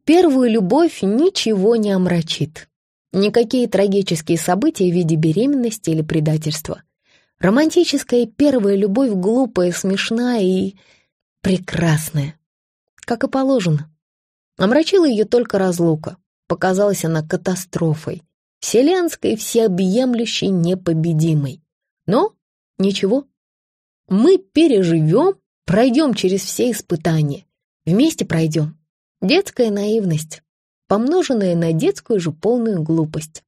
первую любовь ничего не омрачит. Никакие трагические события в виде беременности или предательства. Романтическая первая любовь глупая, смешная и прекрасная, как и положено. Омрачила ее только разлука. Показалась она катастрофой, вселенской, всеобъемлющей, непобедимой. Но ничего, мы переживем, пройдем через все испытания. Вместе пройдем. Детская наивность, помноженная на детскую же полную глупость.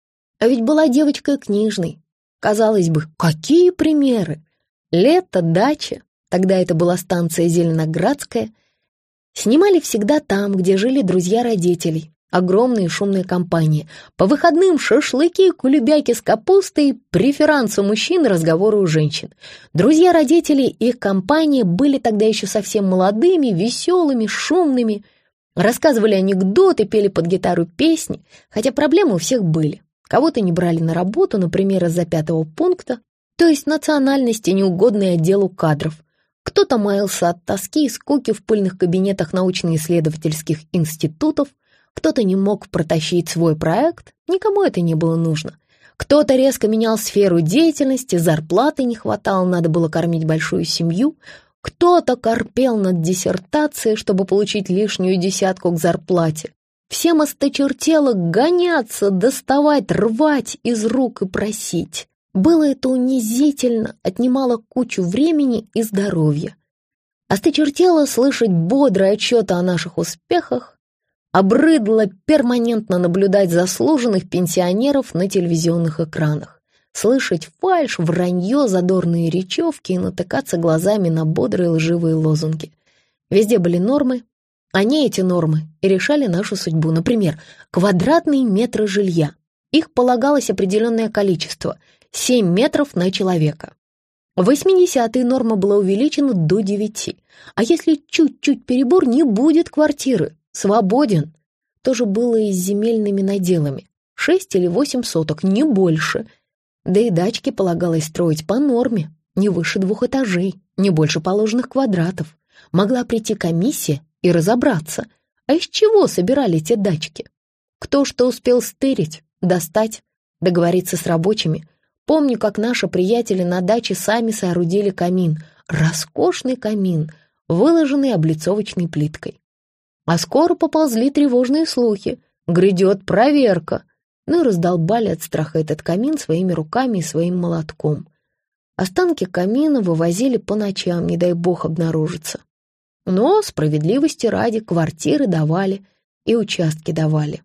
А ведь была девочкой книжной. Казалось бы, какие примеры? Лето, дача, тогда это была станция Зеленоградская. Снимали всегда там, где жили друзья родителей. Огромная шумная компания. По выходным шашлыки, кулебяки с капустой, преферанс у мужчин, разговоры у женщин. Друзья родителей и их компания были тогда еще совсем молодыми, веселыми, шумными. Рассказывали анекдоты, пели под гитару песни, хотя проблемы у всех были. Кого-то не брали на работу, например, из-за 5-го пункта, то есть национальности, неугодной отделу кадров. Кто-то маялся от тоски и скуки в пыльных кабинетах научно-исследовательских институтов, кто-то не мог протащить свой проект, никому это не было нужно. Кто-то резко менял сферу деятельности, зарплаты не хватало, надо было кормить большую семью. Кто-то корпел над диссертацией, чтобы получить лишнюю десятку к зарплате. Всем осточертело гоняться, доставать, рвать из рук и просить. Было это унизительно, отнимало кучу времени и здоровья. Осточертело слышать бодрые отчеты о наших успехах, обрыдло перманентно наблюдать заслуженных пенсионеров на телевизионных экранах, слышать фальшь, вранье, задорные речевки и натыкаться глазами на бодрые лживые лозунги. Везде были нормы, они, эти нормы, и решали нашу судьбу. Например, квадратные метры жилья. Их полагалось определенное количество — 7 метров на человека. В 80-е норма была увеличена до 9, а если чуть-чуть перебор, не будет квартиры. Свободен. То же было и с земельными наделами. 6 или 8 соток, не больше. Да и дачки полагалось строить по норме, не выше 2 этажей, не больше положенных квадратов. Могла прийти комиссия и разобраться, а из чего собирали те дачки. Кто что успел стырить, достать, договориться с рабочими. Помню, как наши приятели на даче сами соорудили камин. Роскошный камин, выложенный облицовочной плиткой. А скоро поползли тревожные слухи. Грядет проверка. Ну и раздолбали от страха этот камин своими руками и своим молотком. Останки камина вывозили по ночам, не дай бог обнаружиться. Но, справедливости ради, квартиры давали и участки давали.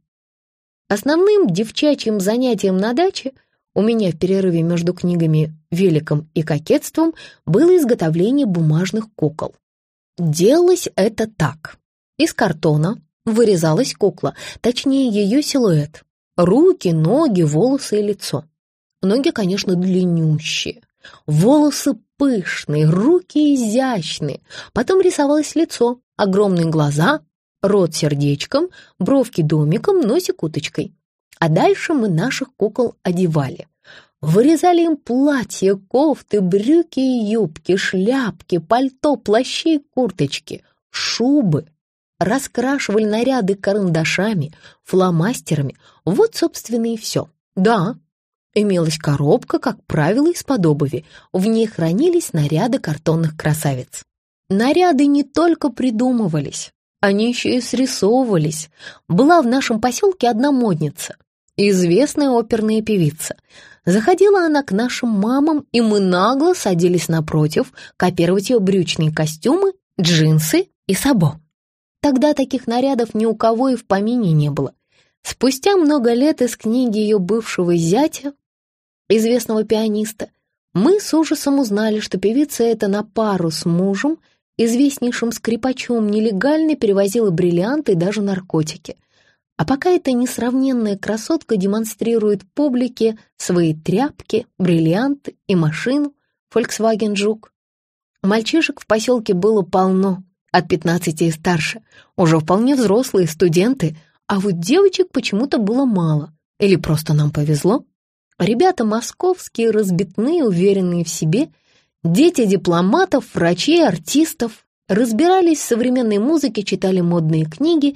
Основным девчачьим занятием на даче у меня в перерыве между книгами «Великом» и «Кокетством» было изготовление бумажных кукол. Делалось это так. Из картона вырезалась кукла, точнее ее силуэт. Руки, ноги, волосы и лицо. Ноги, конечно, длиннющие. Волосы пышные, руки изящные. Потом рисовалось лицо, огромные глаза, рот сердечком, бровки домиком, носик уточкой. А дальше мы наших кукол одевали. Вырезали им платья, кофты, брюки и юбки, шляпки, пальто, плащи и курточки, шубы. Раскрашивали наряды карандашами, фломастерами. Вот, собственно, и все. Да, имелась коробка, как правило, из-под обуви. В ней хранились наряды картонных красавиц. Наряды не только придумывались, они еще и срисовывались. Была в нашем поселке одна модница, известная оперная певица. Заходила она к нашим мамам, и мы нагло садились напротив копировать ее брючные костюмы, джинсы и сабо. Тогда таких нарядов ни у кого и в помине не было. Спустя много лет из книги ее бывшего зятя, известного пианиста, мы с ужасом узнали, что певица эта на пару с мужем, известнейшим скрипачом, нелегально перевозила бриллианты и даже наркотики. А пока эта несравненная красотка демонстрирует публике свои тряпки, бриллианты и машину Volkswagen Жук. Мальчишек в поселке было полно, от 15 и старше, уже вполне взрослые студенты, а вот девочек почему-то было мало. Или просто нам повезло. Ребята московские, разбитные, уверенные в себе, дети дипломатов, врачей, артистов, разбирались в современной музыке, читали модные книги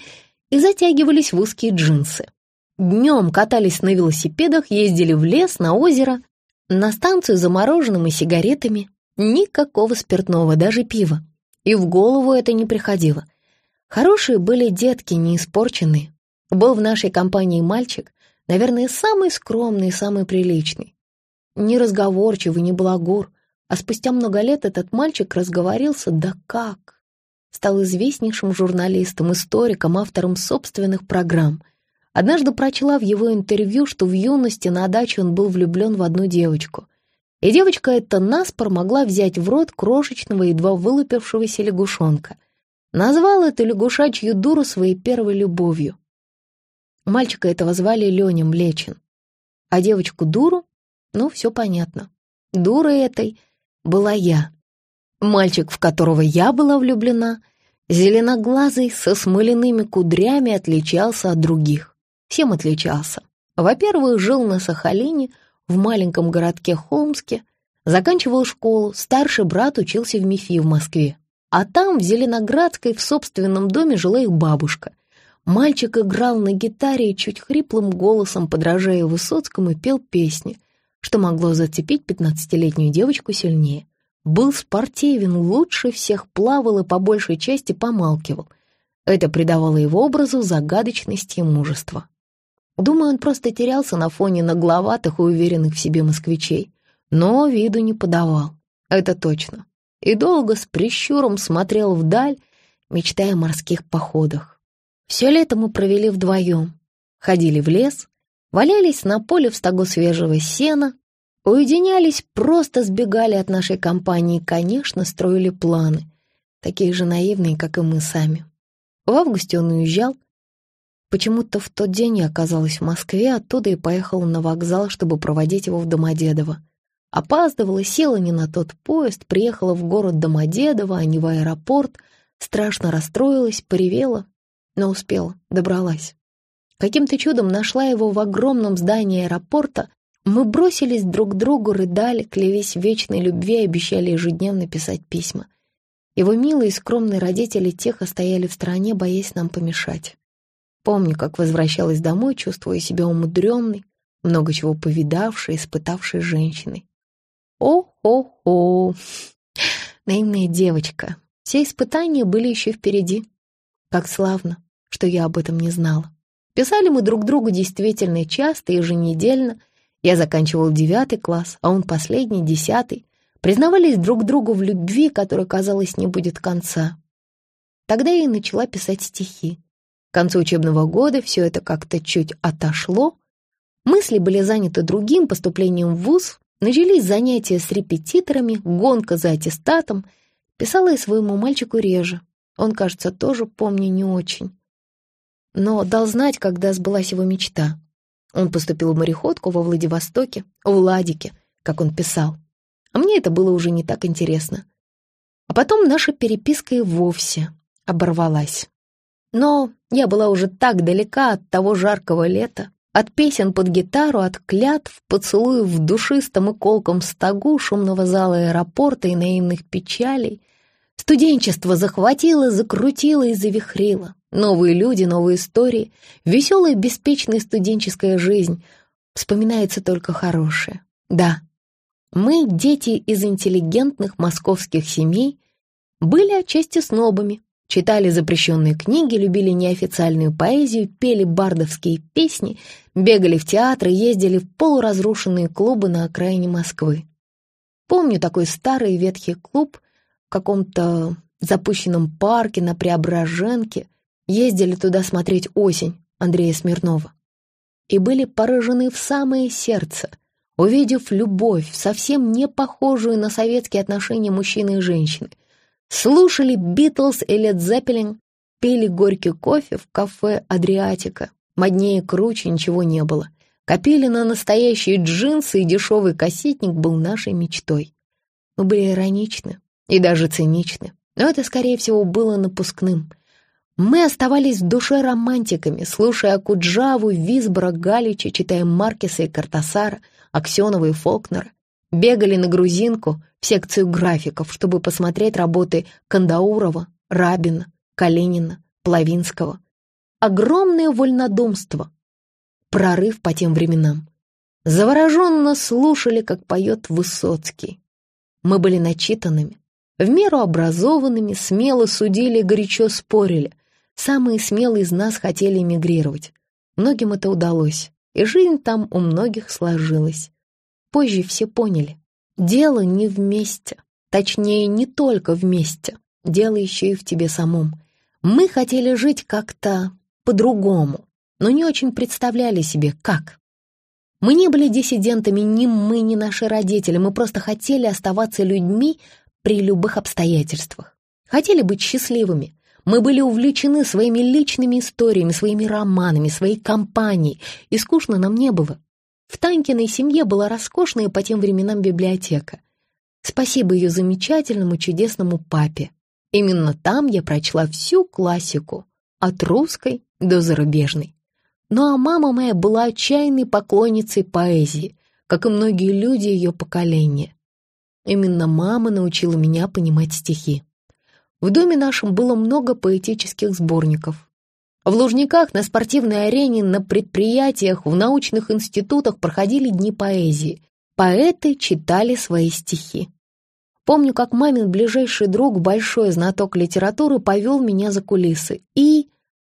и затягивались в узкие джинсы. Днем катались на велосипедах, ездили в лес, на озеро, на станцию за мороженым и сигаретами. Никакого спиртного, даже пива. И в голову это не приходило. Хорошие были детки, не испорченные. Был в нашей компании мальчик, наверное, самый скромный и самый приличный. Не разговорчивый, не балагур, а спустя много лет этот мальчик разговорился, да как! Стал известнейшим журналистом, историком, автором собственных программ. Однажды прочла в его интервью, что в юности на даче он был влюблен в одну девочку. И девочка эта наспор могла взять в рот крошечного, едва вылупившегося лягушонка. Назвал эту лягушачью дуру своей первой любовью. Мальчика этого звали Леня Млечин. А девочку-дуру, ну, все понятно. Дурой этой была я. Мальчик, в которого я была влюблена, зеленоглазый, со смоляными кудрями, отличался от других. Всем отличался. Во-первых, жил на Сахалине, в маленьком городке Холмске, заканчивал школу, старший брат учился в МИФИ в Москве. А там, в Зеленоградской, в собственном доме жила их бабушка. Мальчик играл на гитаре и чуть хриплым голосом, подражая Высоцкому, пел песни, что могло зацепить 15-летнюю девочку сильнее. Был спортивен, лучше всех плавал и по большей части помалкивал. Это придавало его образу загадочности и мужества. Думаю, он просто терялся на фоне нагловатых и уверенных в себе москвичей, но виду не подавал, это точно. И долго с прищуром смотрел вдаль, мечтая о морских походах. Все лето мы провели вдвоем. Ходили в лес, валялись на поле в стогу свежего сена, уединялись, просто сбегали от нашей компании, конечно, строили планы, такие же наивные, как и мы сами. В августе он уезжал. Почему-то в тот день я оказалась в Москве, оттуда и поехала на вокзал, чтобы проводить его в Домодедово. Опаздывала, села не на тот поезд, приехала в город Домодедово, а не в аэропорт, страшно расстроилась, поревела, но успела, добралась. Каким-то чудом нашла его в огромном здании аэропорта. Мы бросились друг к другу, рыдали, клялись в вечной любви и обещали ежедневно писать письма. Его милые и скромные родители тихо стояли в стороне, боясь нам помешать. Помню, как возвращалась домой, чувствуя себя умудренной, много чего повидавшей, испытавшей женщиной. О-хо-хо! Наивная девочка. Все испытания были еще впереди. Как славно, что я об этом не знала. Писали мы друг другу действительно часто, еженедельно. Я заканчивал 9 класс, а он последний, 10. Признавались друг другу в любви, которой, казалось, не будет конца. Тогда я и начала писать стихи. К концу учебного года все это как-то чуть отошло. Мысли были заняты другим, поступлением в вуз. Начались занятия с репетиторами, гонка за аттестатом. Писала я своему мальчику реже. Он, кажется, тоже, помню, не очень. Но дал знать, когда сбылась его мечта. Он поступил в мореходку во Владивостоке, в Ладике, как он писал. А мне это было уже не так интересно. А потом наша переписка и вовсе оборвалась. Но я была уже так далека от того жаркого лета, от песен под гитару, от клятв, поцелуев в душистом и колком стогу, шумного зала аэропорта и наивных печалей. Студенчество захватило, закрутило и завихрило. Новые люди, новые истории, веселая, беспечная студенческая жизнь. Вспоминается только хорошее. Да, мы, дети из интеллигентных московских семей, были отчасти снобами, читали запрещенные книги, любили неофициальную поэзию, пели бардовские песни, бегали в театры, ездили в полуразрушенные клубы на окраине Москвы. Помню такой старый ветхий клуб в каком-то запущенном парке на Преображенке. Ездили туда смотреть «Осень» Андрея Смирнова. И были поражены в самое сердце, увидев любовь, совсем не похожую на советские отношения мужчины и женщины. Слушали Битлз и Лед Зеппелин, пили горький кофе в кафе «Адриатика». Моднее и круче ничего не было. Копили на настоящие джинсы, и дешевый кассетник был нашей мечтой. Мы были ироничны и даже циничны, но это, скорее всего, было напускным. Мы оставались в душе романтиками, слушая Акуджаву, Висбора, Галича, читая Маркеса и Картасара, Аксенова и Фолкнера. Бегали на грузинку в секцию графиков, чтобы посмотреть работы Кандаурова, Рабина, Калинина, Плавинского. огромное вольнодумство. Прорыв по тем временам. Завороженно слушали, как поет Высоцкий. Мы были начитанными, в меру образованными, смело судили и горячо спорили. Самые смелые из нас хотели эмигрировать. Многим это удалось, и жизнь там у многих сложилась. Позже все поняли, дело не вместе, точнее, не только вместе, дело еще и в тебе самом. Мы хотели жить как-то по-другому, но не очень представляли себе, как. Мы не были диссидентами, ни мы, ни наши родители, мы просто хотели оставаться людьми при любых обстоятельствах. Хотели быть счастливыми. Мы были увлечены своими личными историями, своими романами, своей компанией, и скучно нам не было. В Танькиной семье была роскошная по тем временам библиотека. Спасибо ее замечательному, чудесному папе. Именно там я прочла всю классику, от русской до зарубежной. Ну а мама моя была отчаянной поклонницей поэзии, как и многие люди ее поколения. Именно мама научила меня понимать стихи. В доме нашем было много поэтических сборников. В Лужниках, на спортивной арене, на предприятиях, в научных институтах проходили дни поэзии. Поэты читали свои стихи. Помню, как мамин ближайший друг, большой знаток литературы, повел меня за кулисы. И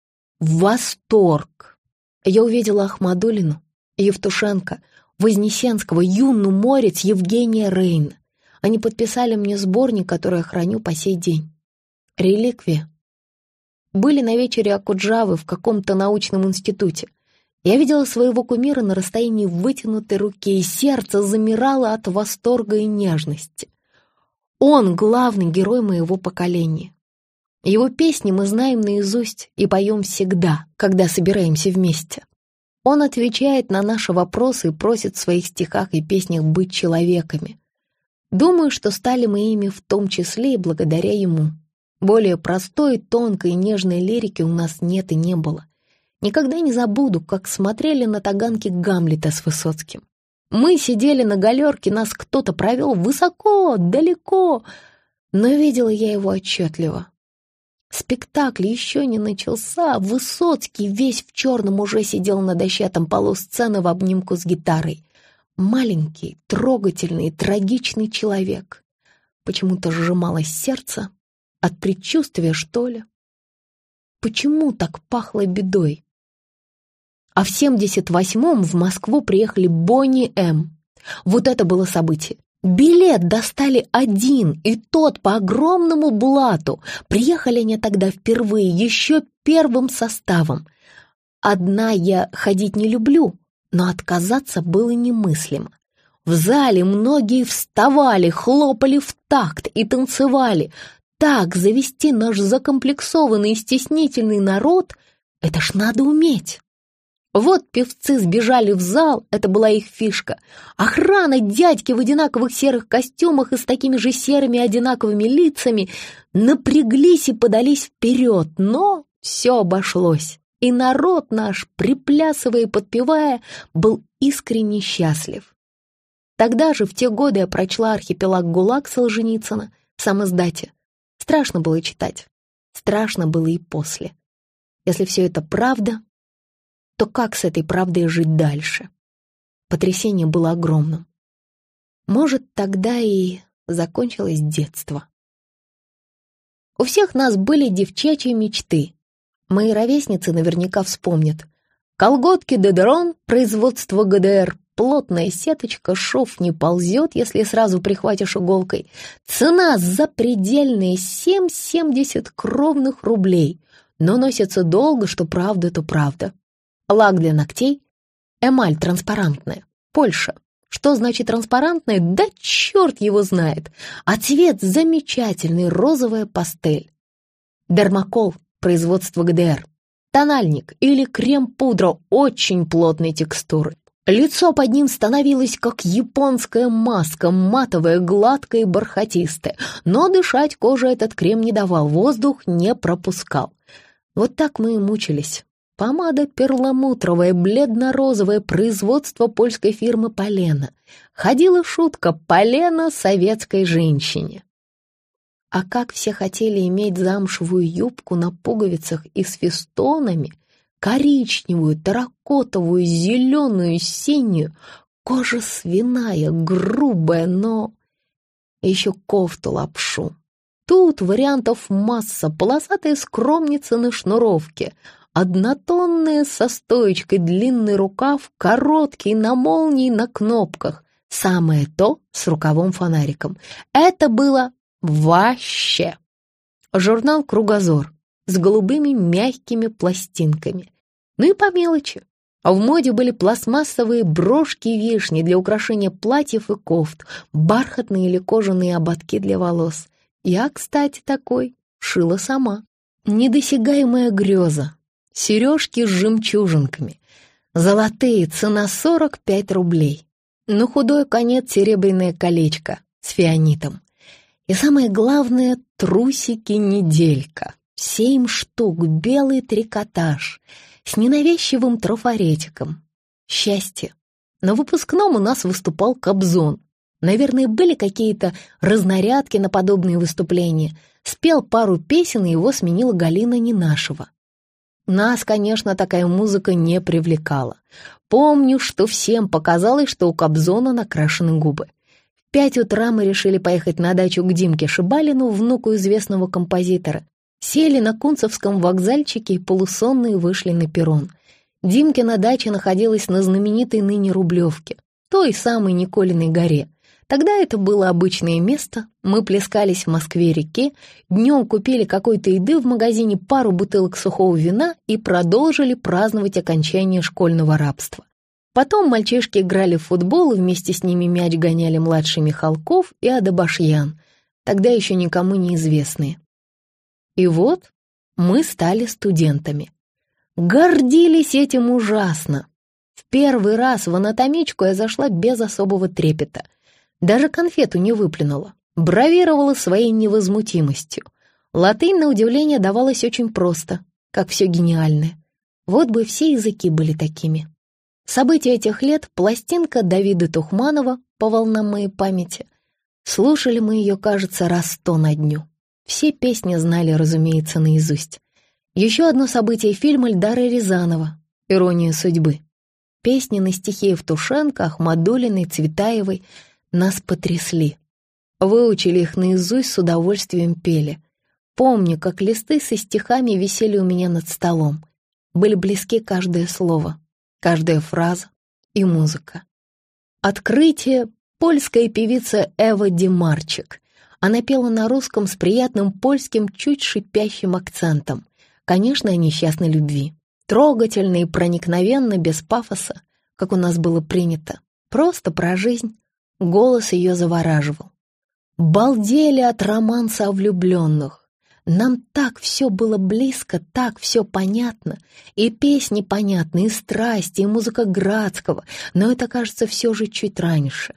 восторг! Я увидела Ахмадуллину, Евтушенко, Вознесенского, Юнну Морец, Евгения Рейна. Они подписали мне сборник, который я храню по сей день. «Реликвия». Были на вечере Окуджавы в каком-то научном институте. Я видела своего кумира на расстоянии вытянутой руки, и сердце замирало от восторга и нежности. Он — главный герой моего поколения. Его песни мы знаем наизусть и поем всегда, когда собираемся вместе. Он отвечает на наши вопросы и просит в своих стихах и песнях быть человеками. Думаю, что стали мы ими в том числе и благодаря ему. Более простой, тонкой и нежной лирики у нас нет и не было. Никогда не забуду, как смотрели на таганки Гамлета с Высоцким. Мы сидели на галерке, нас кто-то провел высоко, далеко, но видела я его отчетливо. Спектакль еще не начался, Высоцкий весь в черном уже сидел на дощатом полу сцены в обнимку с гитарой. Маленький, трогательный, трагичный человек. Почему-то сжималось сердце, от предчувствия, что ли. Почему так пахло бедой? А в 78-м в Москву приехали Бонни М. Вот это было событие. Билет достали один, и тот по огромному блату. Приехали они тогда впервые, еще первым составом. Одна я ходить не люблю, но отказаться было немыслимо. В зале многие вставали, хлопали в такт и танцевали. Так завести наш закомплексованный и стеснительный народ — это ж надо уметь. Вот певцы сбежали в зал, это была их фишка. Охрана, дядьки в одинаковых серых костюмах и с такими же серыми одинаковыми лицами напряглись и подались вперед, но все обошлось. И народ наш, приплясывая и подпевая, был искренне счастлив. Тогда же, в те годы, я прочла «Архипелаг ГУЛАГ» Солженицына в самиздате. Страшно было читать, страшно было и после. Если все это правда, то как с этой правдой жить дальше? Потрясение было огромным. Может, тогда и закончилось детство. У всех нас были девчачьи мечты. Мои ровесницы наверняка вспомнят. Колготки Дедерон, производство ГДР, плотная сеточка, шов не ползет, если сразу прихватишь иголкой. Цена запредельная — 7,70 кровных рублей, но носится долго, что правда, то правда. Лак для ногтей, эмаль транспарантная, Польша. Что значит транспарантная? Да черт его знает. А цвет замечательный, розовая пастель. Дермакол, производство ГДР. Тональник или крем-пудра очень плотной текстуры. Лицо под ним становилось как японская маска, матовая, гладкая и бархатистая. Но дышать коже этот крем не давал, воздух не пропускал. Вот так мы и мучились. Помада перламутровая, бледно-розовое, производство польской фирмы «Полено». Ходила шутка «Полено советской женщине». А как все хотели иметь замшевую юбку на пуговицах и с фестонами, коричневую, терракотовую, зеленую, синюю, кожа свиная, грубая, но еще кофту-лапшу. Тут вариантов масса: полосатые скромницы на шнуровке, однотонные со стоечкой, длинный рукав, короткий, на молнии, на кнопках. Самое то с рукавом-фонариком. Это было вообще. Журнал «Кругозор» с голубыми мягкими пластинками. Ну и по мелочи. А в моде были пластмассовые брошки-вишни для украшения платьев и кофт, бархатные или кожаные ободки для волос. Я, кстати, такой шила сама. Недосягаемая греза. Сережки с жемчужинками. Золотые, цена 45 рублей. На худой конец серебряное колечко с фианитом. И самое главное — трусики-неделька. 7 штук, белый трикотаж с ненавязчивым трафаретиком. Счастье. На выпускном у нас выступал Кобзон. Наверное, были какие-то разнарядки на подобные выступления. Спел пару песен, и его сменила Галина Ненашева. Нас, конечно, такая музыка не привлекала. Помню, что всем показалось, что у Кобзона накрашены губы. В 5 утра мы решили поехать на дачу к Димке Шибалину, внуку известного композитора. Сели на Кунцевском вокзальчике и полусонные вышли на перрон. Димкина дача находилась на знаменитой ныне Рублевке, той самой Николиной горе. Тогда это было обычное место, мы плескались в Москве-реке, днем купили какой-то еды в магазине, пару бутылок сухого вина и продолжили праздновать окончание школьного рабства. Потом мальчишки играли в футбол, и вместе с ними мяч гоняли младший Михалков и Адабашьян, тогда еще никому неизвестные. И вот мы стали студентами. Гордились этим ужасно. В первый раз в анатомичку я зашла без особого трепета. Даже конфету не выплюнула, бравировала своей невозмутимостью. Латынь, на удивление, давалась очень просто, как все гениальное. Вот бы все языки были такими. События этих лет — пластинка Давида Тухманова «По волнам моей памяти». Слушали мы ее, кажется, раз 100 на дню. Все песни знали, разумеется, наизусть. Еще одно событие — фильм Эльдара Рязанова «Ирония судьбы». Песни на стихи Евтушенко, Ахмадуллиной, Цветаевой нас потрясли. Выучили их наизусть, с удовольствием пели. Помню, как листы со стихами висели у меня над столом. Были близки каждое слово, каждая фраза и музыка. Открытие — польская певица Эва Демарчик. Она пела на русском с приятным польским, чуть шипящим акцентом. Конечно, о несчастной любви. Трогательно и проникновенно, без пафоса, как у нас было принято. Просто про жизнь. Голос ее завораживал. Балдели от романса о влюбленных. Нам так все было близко, так все понятно. И песни понятны, и страсти, и музыка Градского. Но это, кажется, все же чуть раньше.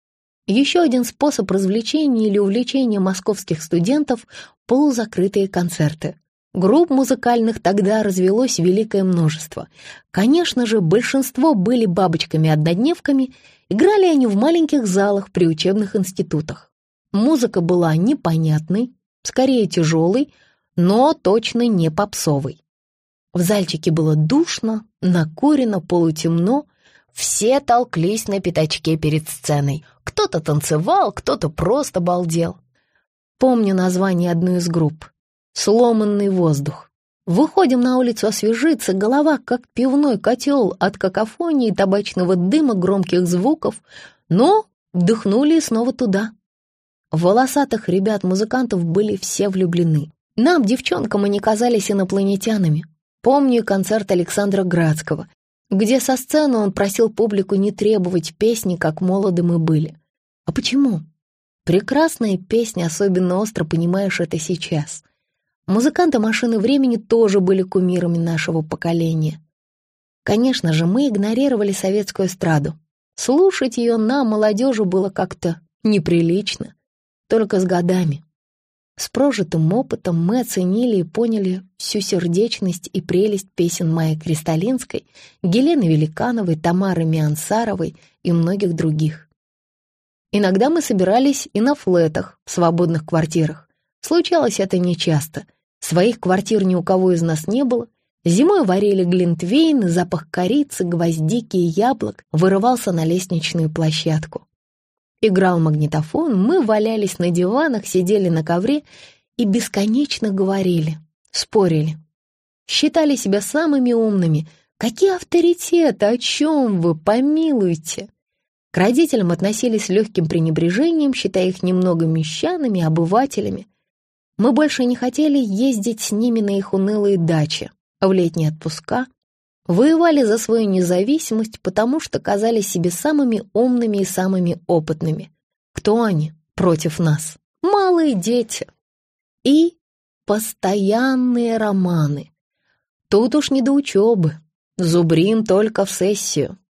Еще один способ развлечения или увлечения московских студентов — полузакрытые концерты. Групп музыкальных тогда развелось великое множество. Конечно же, большинство были бабочками-однодневками, играли они в маленьких залах при учебных институтах. Музыка была непонятной, скорее тяжелой, но точно не попсовой. В зальчике было душно, накурено, полутемно, все толклись на пятачке перед сценой. Кто-то танцевал, кто-то просто балдел. Помню название одной из групп. «Сломанный воздух». Выходим на улицу освежиться, голова как пивной котел от какофонии, табачного дыма, громких звуков, но вдохнули и снова туда. В волосатых ребят-музыкантов были все влюблены. Нам, девчонкам, они казались инопланетянами. Помню концерт Александра Градского, где со сцены он просил публику не требовать песни, как молоды мы были. А почему? Прекрасная песня, особенно остро понимаешь это сейчас. Музыканты «Машины времени» тоже были кумирами нашего поколения. Конечно же, мы игнорировали советскую эстраду. Слушать ее нам, молодежи, было как-то неприлично. Только с годами. С прожитым опытом мы оценили и поняли всю сердечность и прелесть песен Майи Кристалинской, Гелены Великановой, Тамары Миансаровой и многих других. Иногда мы собирались и на флетах, в свободных квартирах. Случалось это нечасто. Своих квартир ни у кого из нас не было. Зимой варили глинтвейн, и запах корицы, гвоздики и яблок вырывался на лестничную площадку. Играл магнитофон, мы валялись на диванах, сидели на ковре и бесконечно говорили, спорили. Считали себя самыми умными. Какие авторитеты, о чем вы, помилуйте? К родителям относились с легким пренебрежением, считая их немного мещанами, обывателями. Мы больше не хотели ездить с ними на их унылые дачи, в летние отпуска. Воевали за свою независимость, потому что казались себе самыми умными и самыми опытными. Кто они против нас? Малые дети. И постоянные романы. Тут уж не до учебы. Зубрим только в сессию.